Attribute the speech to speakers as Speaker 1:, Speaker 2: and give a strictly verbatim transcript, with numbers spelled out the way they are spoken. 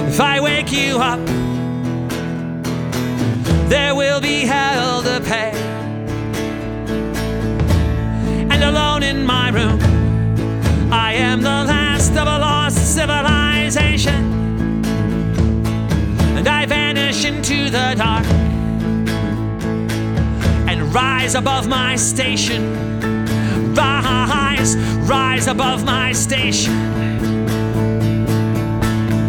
Speaker 1: If I wake you up, there will be hell to pay. And alone in my room, I am the last of a lost civilization. And I vanish into the dark and rise above my station. Rise, rise above my station.